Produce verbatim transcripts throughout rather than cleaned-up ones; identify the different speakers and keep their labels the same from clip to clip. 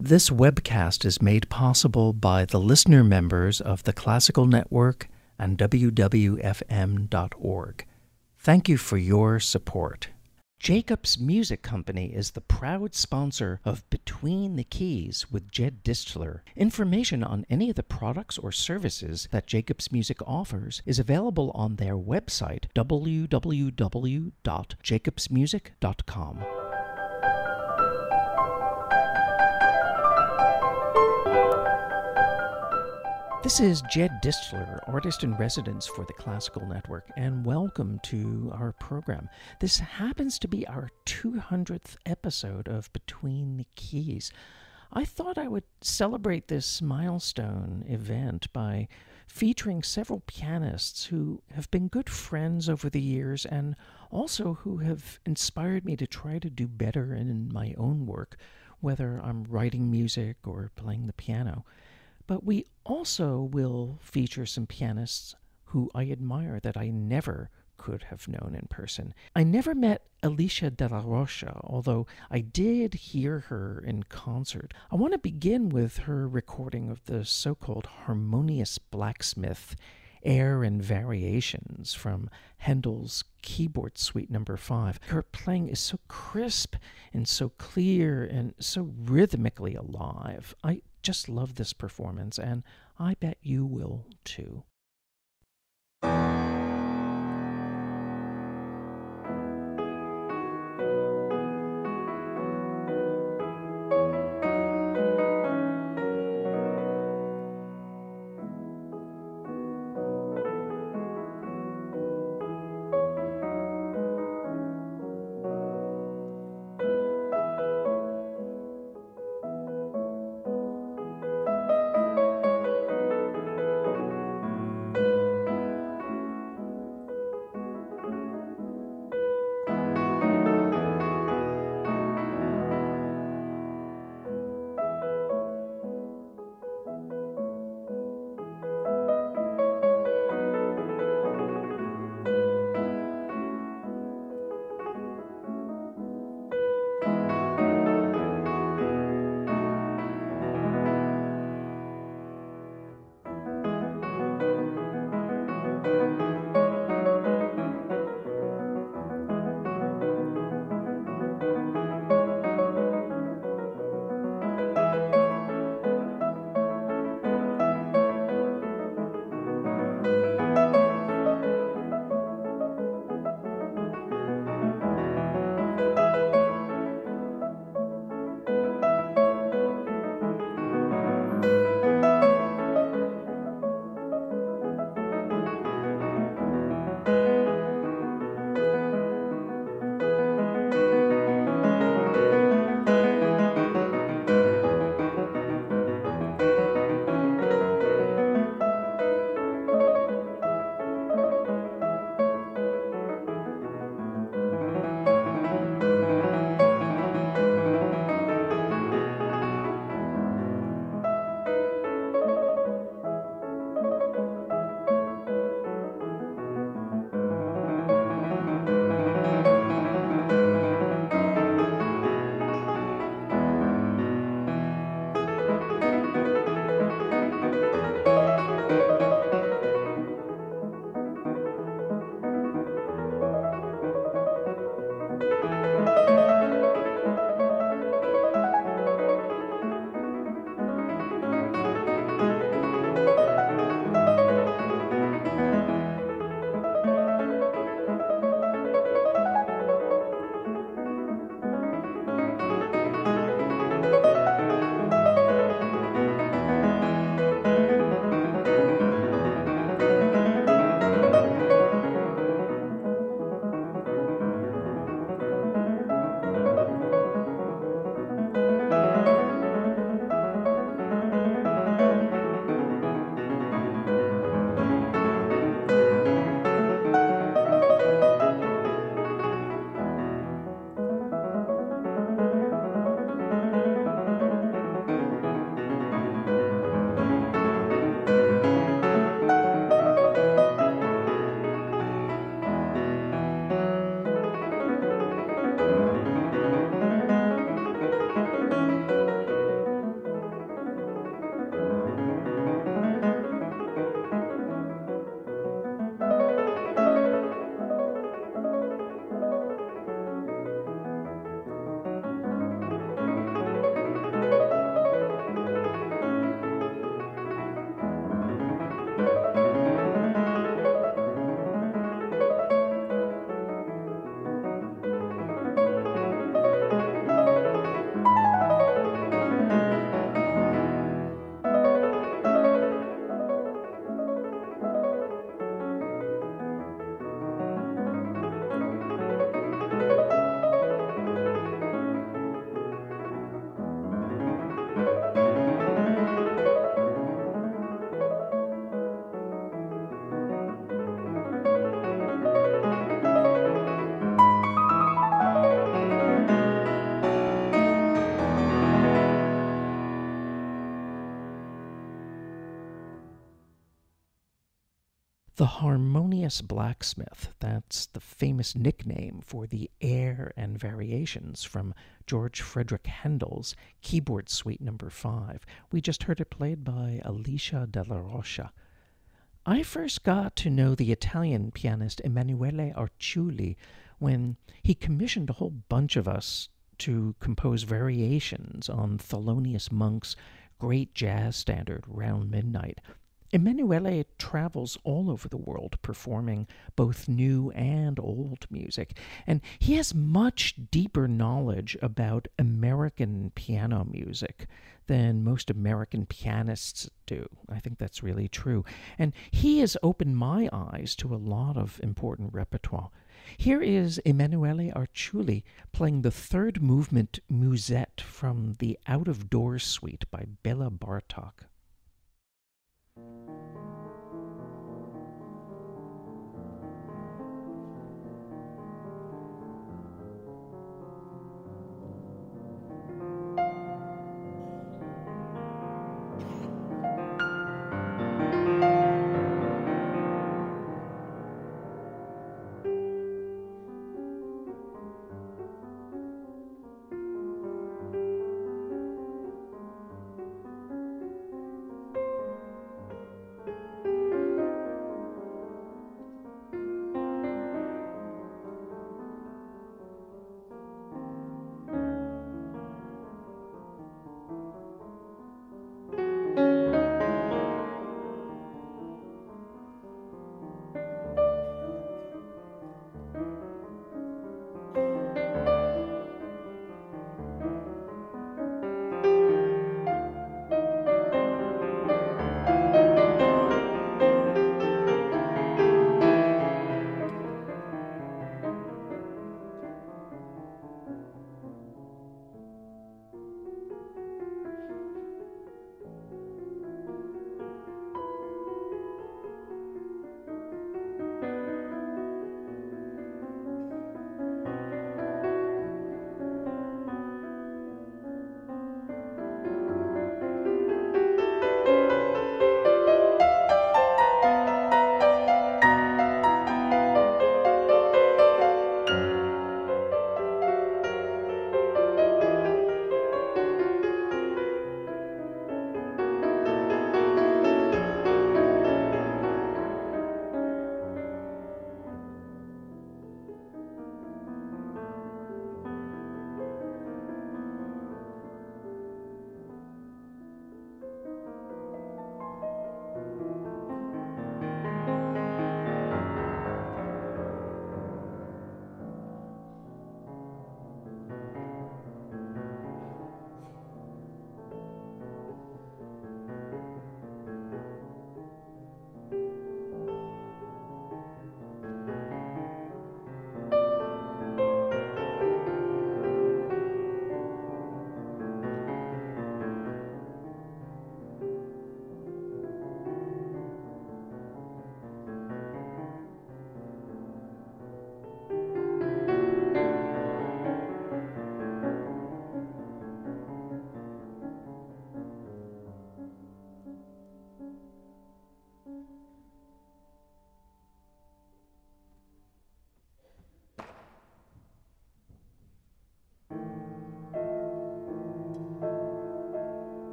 Speaker 1: This webcast is made possible by the listener members of the Classical Network and W W F M dot org. Thank you for your support. Jacobs Music Company is the proud sponsor of Between the Keys with Jed Distler. Information on any of the products or services that Jacobs Music offers is available on their website, w w w dot jacobs music dot com. This is Jed Distler, artist in residence for the Classical Network, and welcome to our program. This happens to be our two hundredth episode of Between the Keys. I thought I would celebrate this milestone event by featuring several pianists who have been good friends over the years and also who have inspired me to try to do better in my own work, whether I'm writing music or playing the piano. But we also will feature some pianists who I admire that I never could have known in person. I never met Alicia de la Rocha, although I did hear her in concert. I want to begin with her recording of the so-called Harmonious Blacksmith, Air and Variations from Handel's Keyboard Suite number five. Her playing is so crisp and so clear and so rhythmically alive. I just love this performance, and I bet you will too. The Harmonious Blacksmith, that's the famous nickname for the air and variations from George Frederick Handel's Keyboard Suite number five. We just heard it played by Alicia Della Rocha. I first got to know the Italian pianist Emanuele Arciuli when he commissioned a whole bunch of us to compose variations on Thelonious Monk's great jazz standard, Round Midnight. Emanuele travels all over the world performing both new and old music, and he has much deeper knowledge about American piano music than most American pianists do. I think that's really true. And he has opened my eyes to a lot of important repertoire. Here is Emanuele Arciuli playing the third movement Musette from the Out of Doors Suite by Bela Bartok.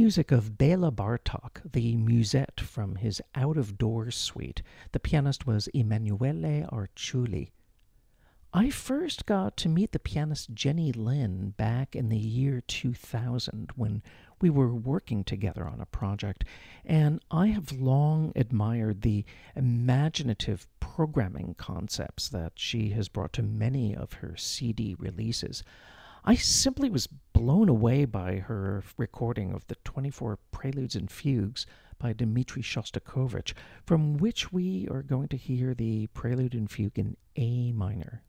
Speaker 1: music of Bela Bartok, the musette from his Out of Doors suite. The pianist was Emanuele Arciuli. I first got to meet the pianist Jenny Lin back in the year two thousand when we were working together on a project, and I have long admired the imaginative programming concepts that she has brought to many of her C D releases. I simply was blown away by her recording of the twenty-four Preludes and Fugues by Dmitri Shostakovich, from which we are going to hear the Prelude and Fugue in A minor.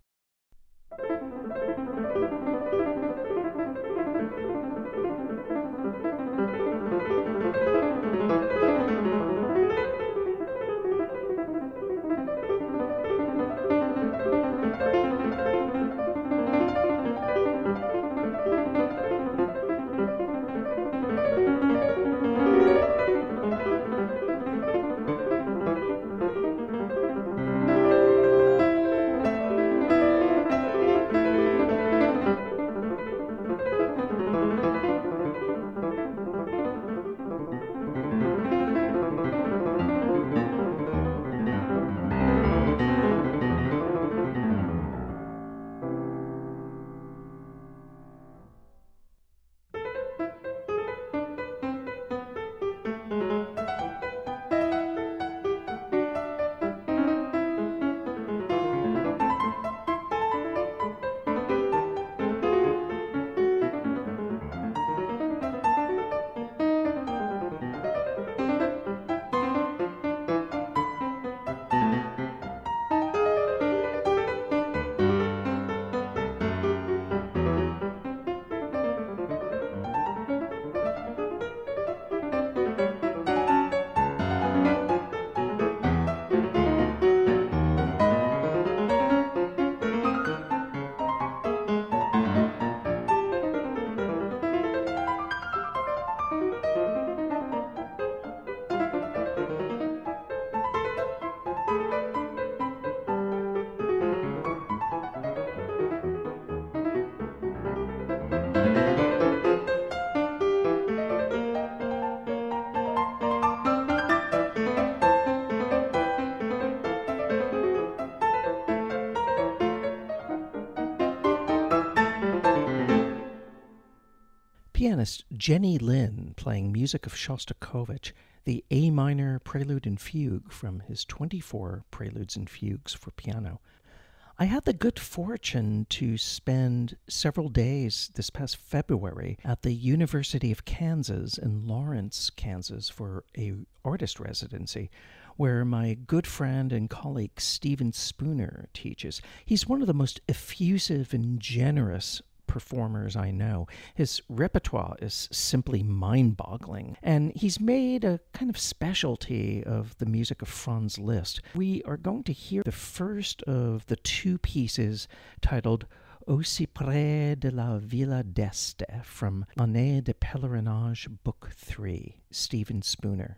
Speaker 1: Pianist Jenny Lin playing music of Shostakovich, the A minor Prelude and Fugue from his twenty-four Preludes and Fugues for piano. I had the good fortune to spend several days this past February at the University of Kansas in Lawrence, Kansas for a artist residency where my good friend and colleague Steven Spooner teaches. He's one of the most effusive and generous performers I know. His repertoire is simply mind-boggling, and he's made a kind of specialty of the music of Franz Liszt. We are going to hear the first of the two pieces titled Au Cyprès de la Villa d'Este from Année de Pèlerinage, Book three, Steven Spooner.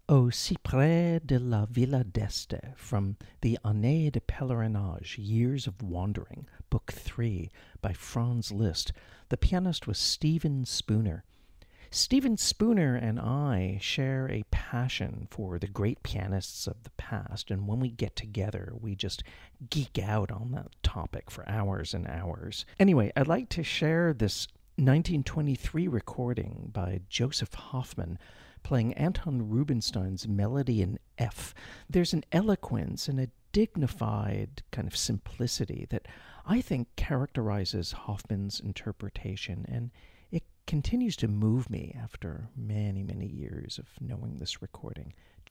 Speaker 1: Au cyprès de la Villa d'Este from the Années de Pèlerinage, Years of Wandering, Book three by Franz Liszt. The pianist was Stephen Spooner. Stephen Spooner and I share a passion for the great pianists of the past, and when we get together, we just geek out on that topic for hours and hours. Anyway, I'd like to share this nineteen twenty-three recording by Joseph Hoffman, playing Anton Rubinstein's Melody in F. There's an eloquence and a dignified kind of simplicity that I think characterizes Hoffman's interpretation, and it continues to move me after many, many years of knowing this recording.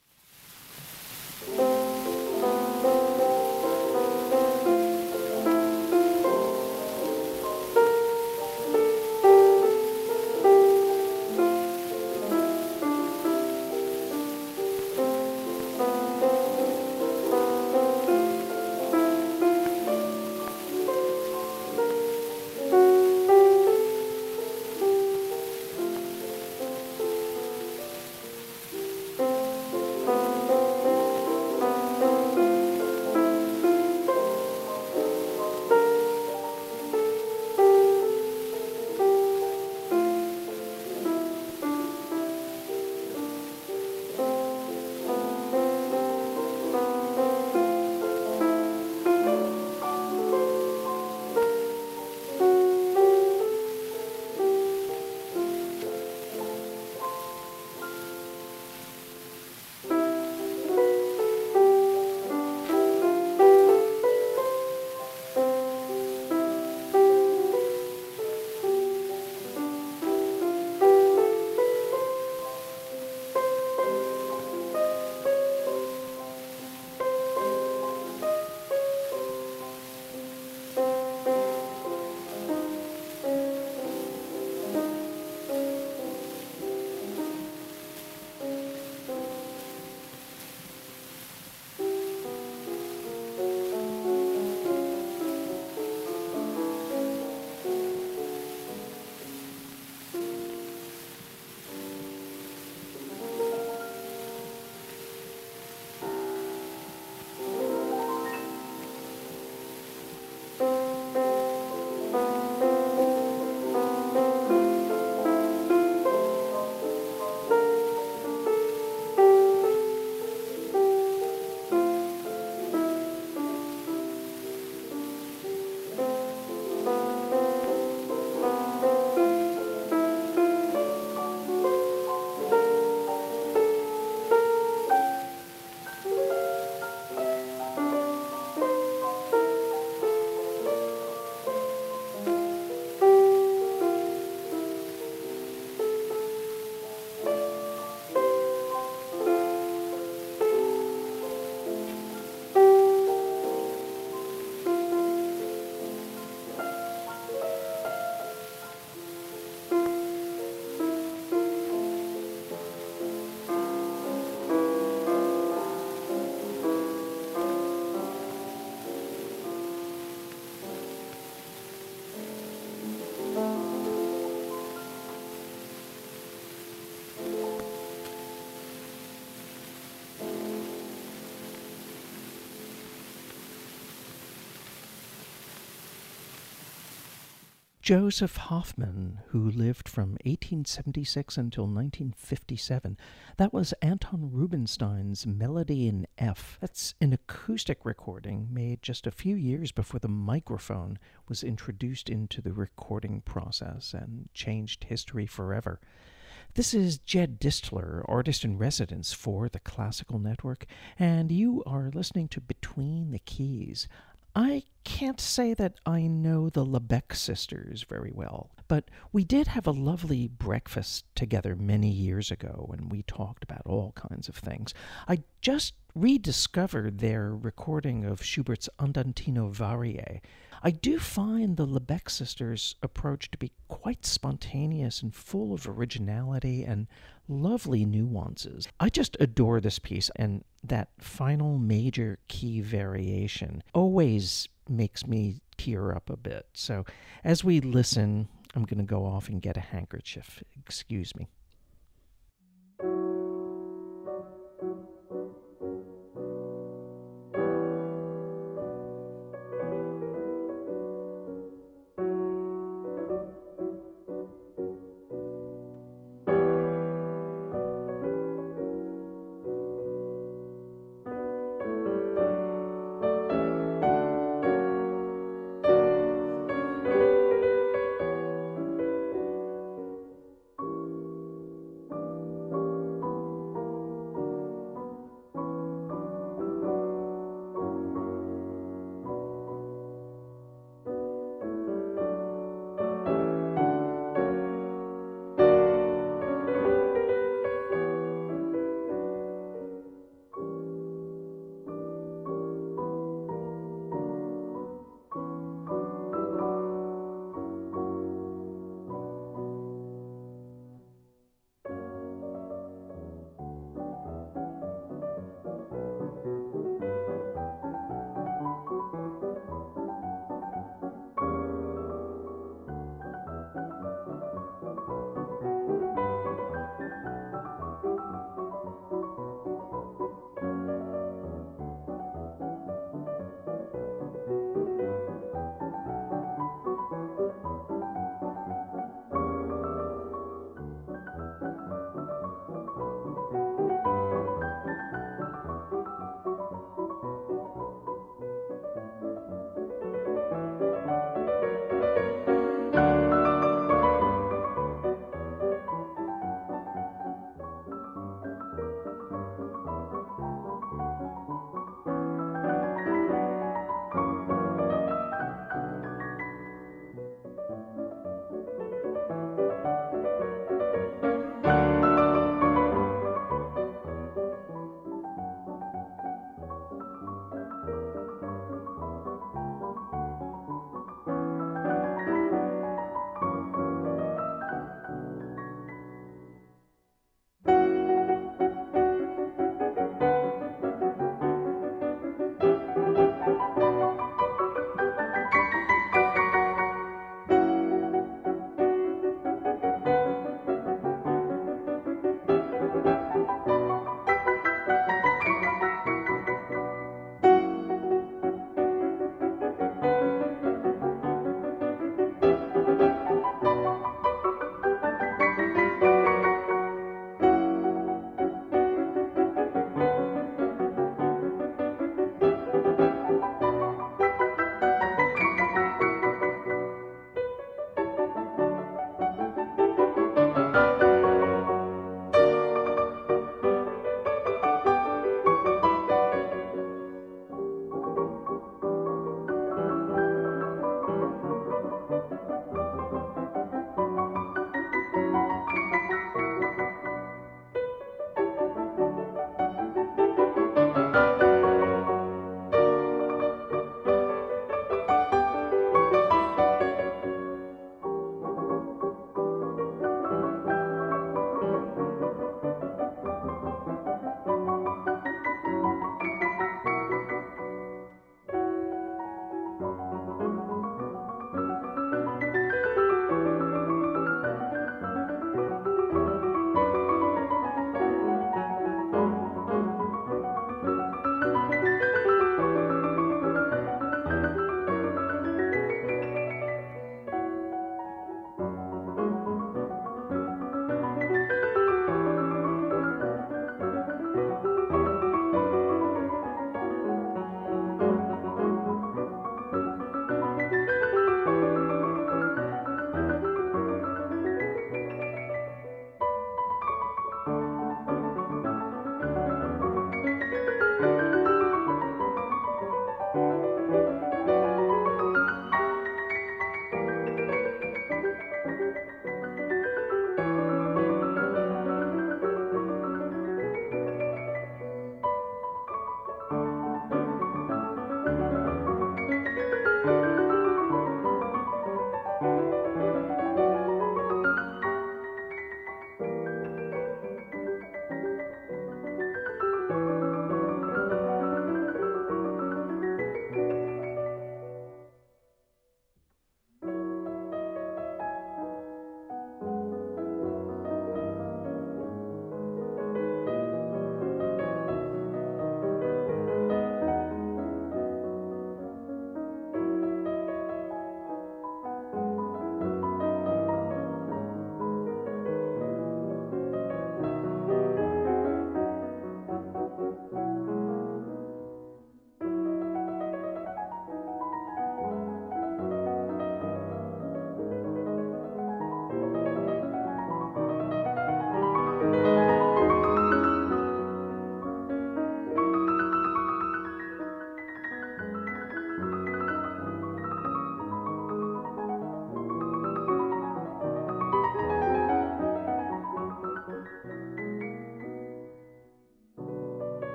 Speaker 1: Joseph Hoffman, who lived from eighteen seventy-six until nineteen fifty-seven. That was Anton Rubinstein's Melody in F. That's an acoustic recording made just a few years before the microphone was introduced into the recording process and changed history forever. This is Jed Distler, artist in residence for the Classical Network, and you are listening to Between the Keys. I can't say that I know the Lebec sisters very well, but we did have a lovely breakfast together many years ago, and we talked about all kinds of things. I just rediscovered their recording of Schubert's Andantino Varie. I do find the Lebec sisters' approach to be quite spontaneous and full of originality and lovely nuances. I just adore this piece, and that final major key variation always makes me tear up a bit. So as we listen, I'm going to go off and get a handkerchief. Excuse me.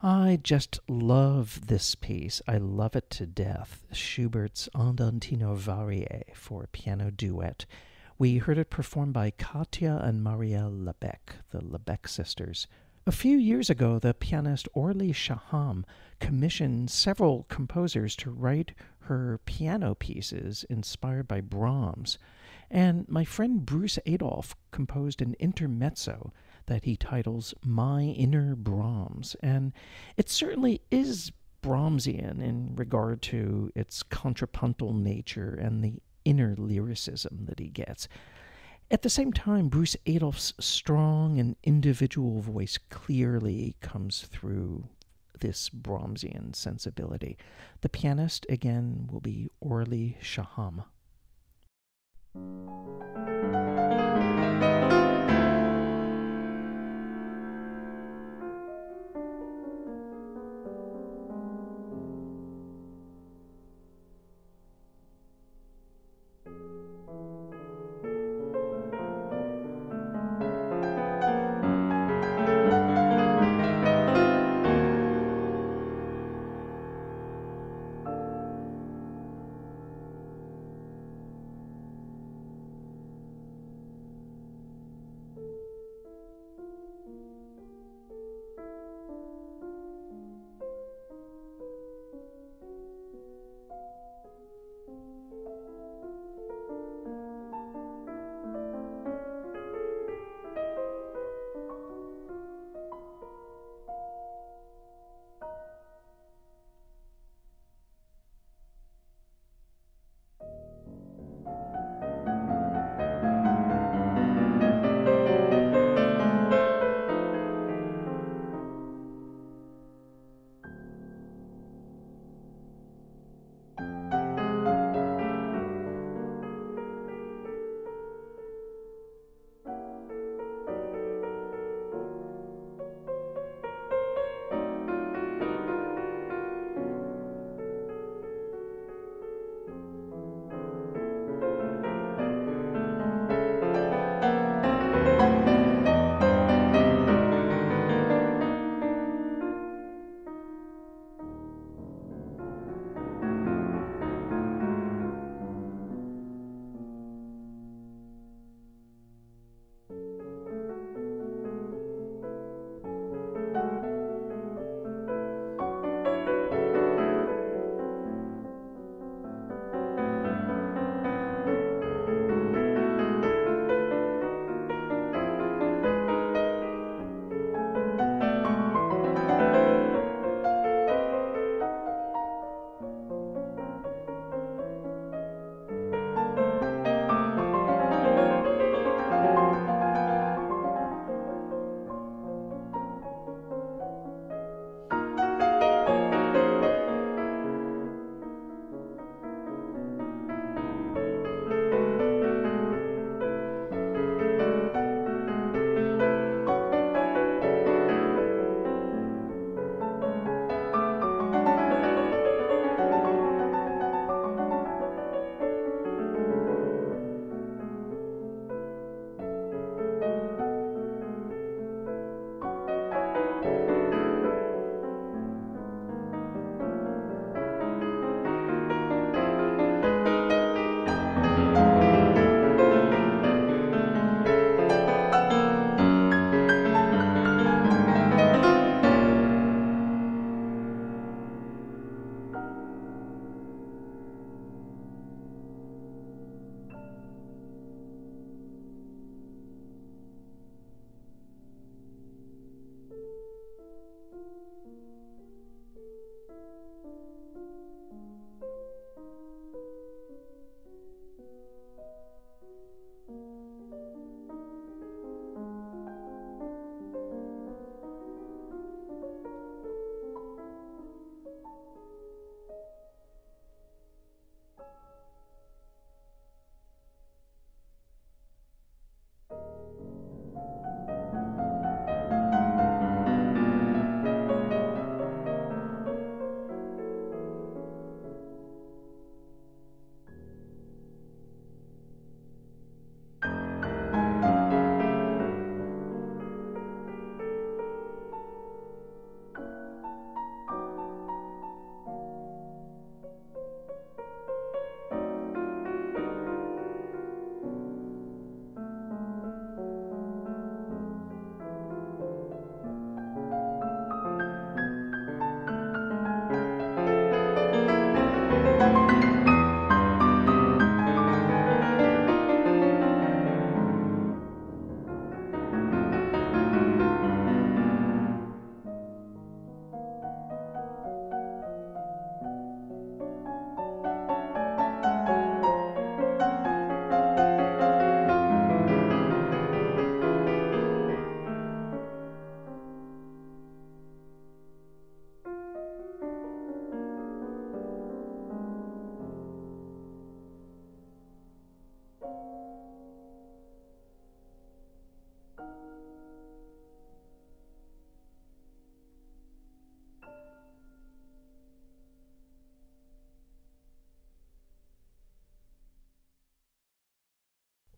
Speaker 1: I just love this piece. I love it to death. Schubert's Andantino Varie for piano duet. We heard it performed by Katja and Marielle Lebec, the Lebec sisters. A few years ago, the pianist Orly Shaham commissioned several composers to write her piano pieces inspired by Brahms, and my friend Bruce Adolphe composed an intermezzo that he titles My Inner Brahms, and it certainly is Brahmsian in regard to its contrapuntal nature and the inner lyricism that he gets. At the same time, Bruce Adolphe's strong and individual voice clearly comes through this Brahmsian sensibility. The pianist, again, will be Orly Shaham.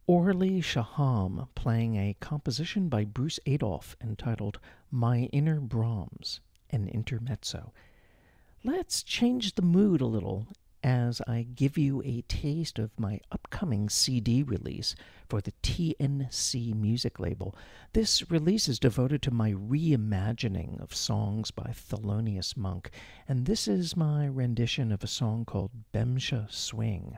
Speaker 1: Orly Shaham playing a composition by Bruce Adolphe entitled My Inner Brahms, an intermezzo. Let's change the mood a little as I give you a taste of my upcoming C D release for the T N C music label. This release is devoted to my reimagining of songs by Thelonious Monk, and this is my rendition of a song called Bemsha Swing.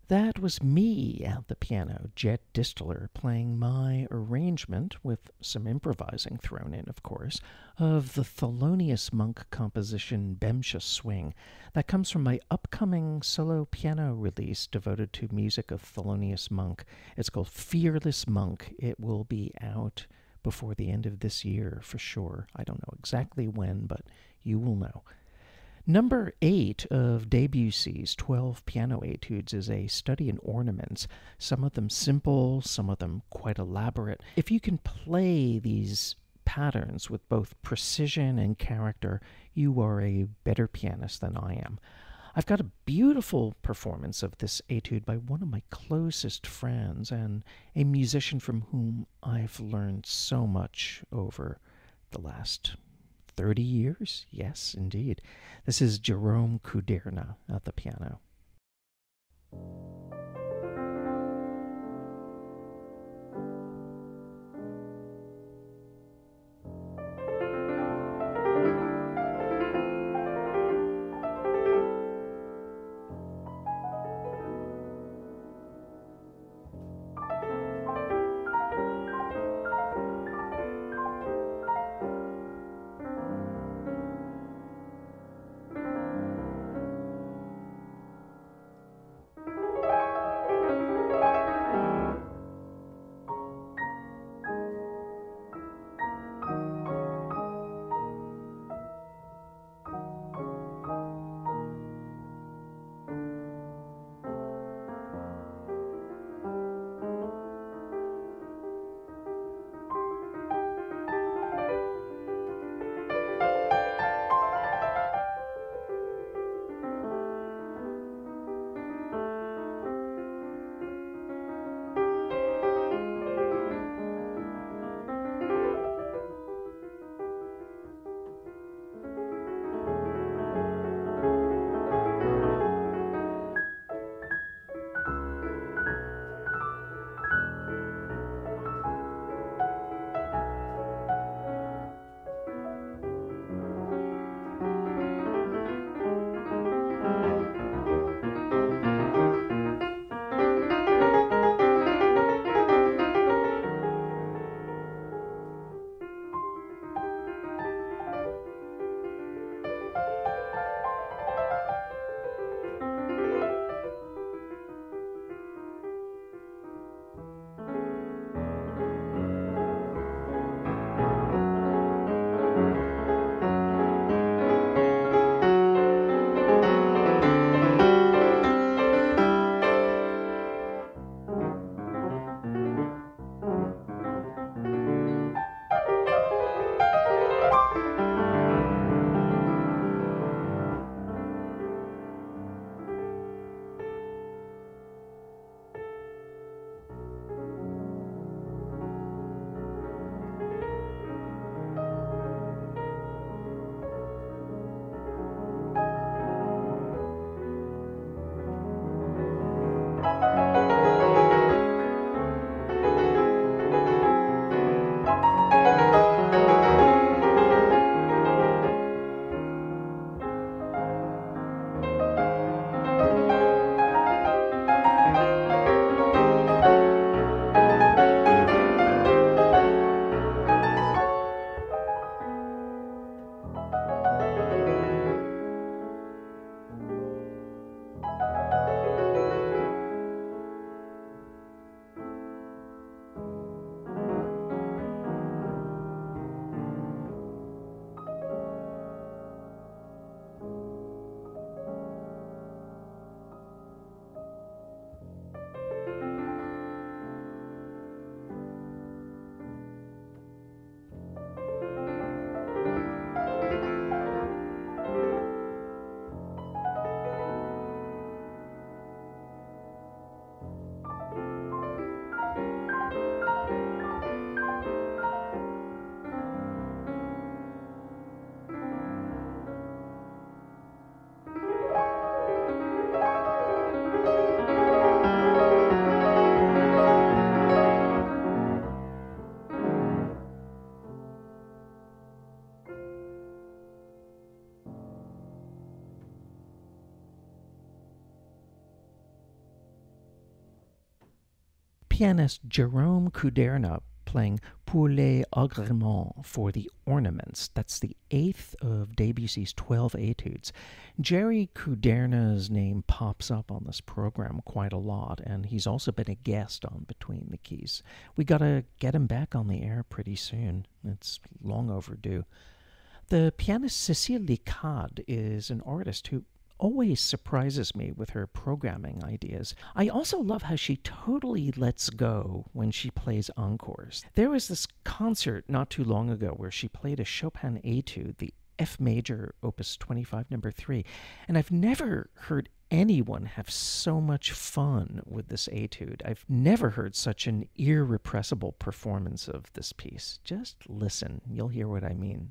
Speaker 1: That was me at the piano, Jed Distler, playing my arrangement, with some improvising thrown in, of course, of the Thelonious Monk composition Bemsha Swing. That comes from my upcoming solo piano release devoted to music of Thelonious Monk. It's called Fearless Monk. It will be out before the end of this year for sure. I don't know exactly when, but you will know. Number eight of Debussy's twelve piano etudes is a study in ornaments, some of them simple, some of them quite elaborate. If you can play these patterns with both precision and character, you are a better pianist than I am. I've got a beautiful performance of this etude by one of my closest friends and a musician from whom I've learned so much over the last thirty years? Yes, indeed. This is Jerome Kudirna at the piano. pianist Jerome Kuderna playing Pour les Agréments for the Ornaments. That's the eighth of Debussy's twelve etudes. Jerry Kuderna's name pops up on this program quite a lot, and he's also been a guest on Between the Keys. We gotta get him back on the air pretty soon. It's long overdue. The pianist Cécile Licade is an artist who always surprises me with her programming ideas. I also love how she totally lets go when she plays encores. There was this concert not too long ago where she played a Chopin etude, the F major, opus twenty-five, number three, and I've never heard anyone have so much fun with this etude. I've never heard such an irrepressible performance of this piece. Just listen, you'll hear what I mean.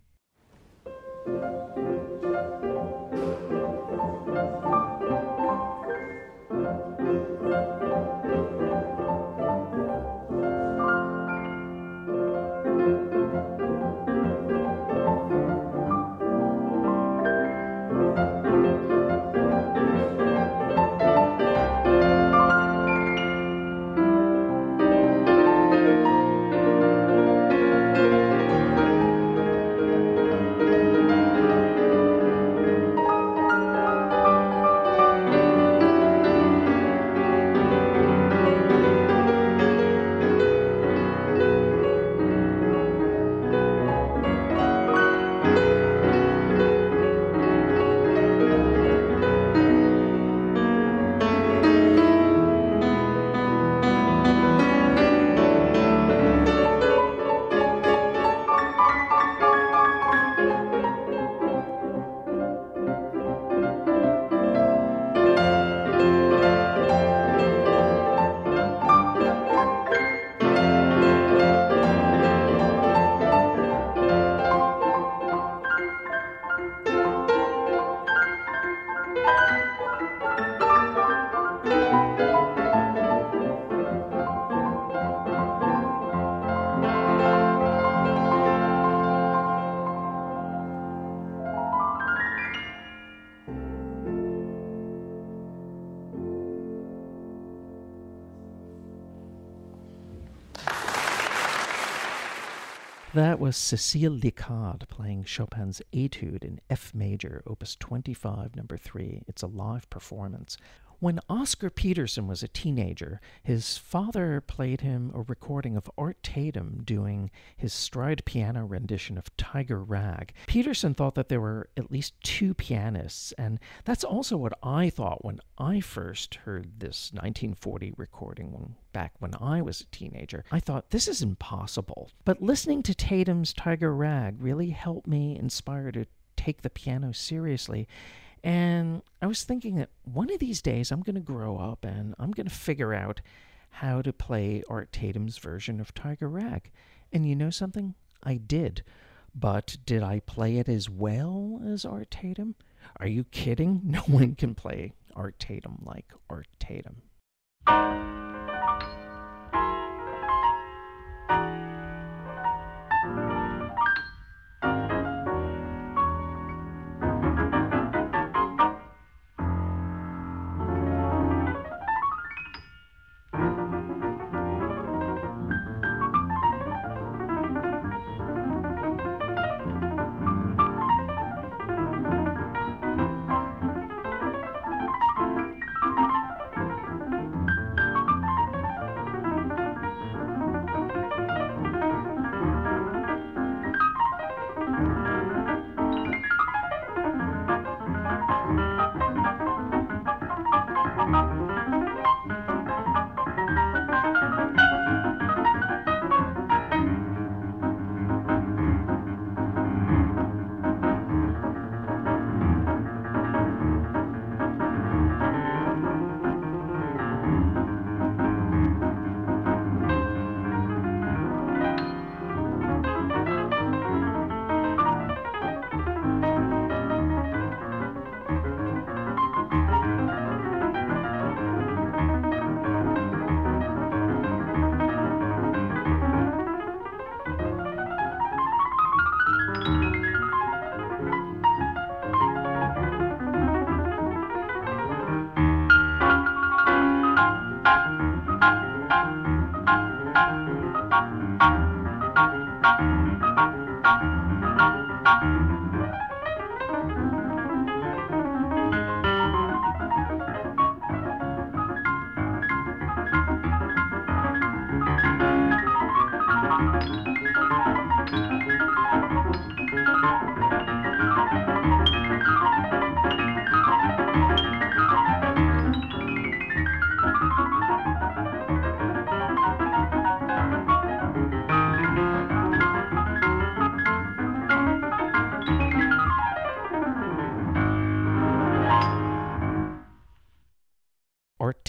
Speaker 1: That was Cécile Licade playing Chopin's Etude in F major, opus twenty-five, number three. It's a live performance. When Oscar Peterson was a teenager, his father played him a recording of Art Tatum doing his stride piano rendition of Tiger Rag. Peterson thought that there were at least two pianists, and that's also what I thought when I first heard this nineteen forty recording when, back when I was a teenager. I thought, this is impossible. But listening to Tatum's Tiger Rag really helped me inspire to take the piano seriously. And I was thinking that one of these days I'm going to grow up and I'm going to figure out how to play Art Tatum's version of Tiger Rag. And you know something? I did. But did I play it as well as Art Tatum? Are you kidding? No one can play Art Tatum like Art Tatum.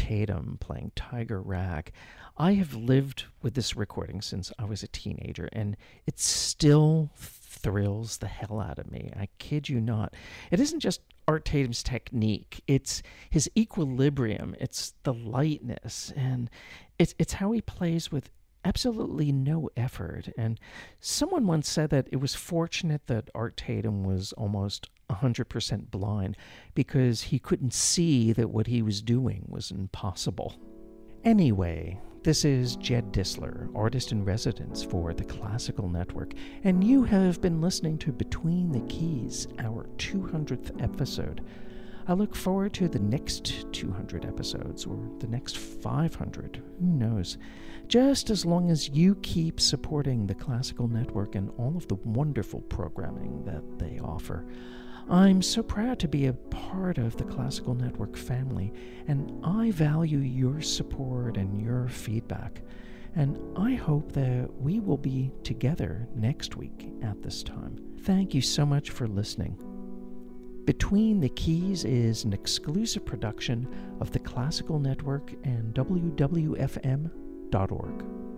Speaker 1: Tatum playing Tiger Rag. I have lived with this recording since I was a teenager, and it still thrills the hell out of me. I kid you not. It isn't just Art Tatum's technique, it's his equilibrium, it's the lightness, and it's it's how he plays with absolutely no effort. And someone once said that it was fortunate that Art Tatum was almost one hundred percent blind, because he couldn't see that what he was doing was impossible. Anyway, this is Jed Dissler, artist in residence for the Classical Network, and you have been listening to Between the Keys, our two hundredth episode. I look forward to the next two hundred episodes, or the next five hundred, who knows, just as long as you keep supporting the Classical Network and all of the wonderful programming that they offer. I'm so proud to be a part of the Classical Network family, and I value your support and your feedback. And I hope that we will be together next week at this time. Thank you so much for listening. Between the Keys is an exclusive production of the Classical Network and W W F M dot org.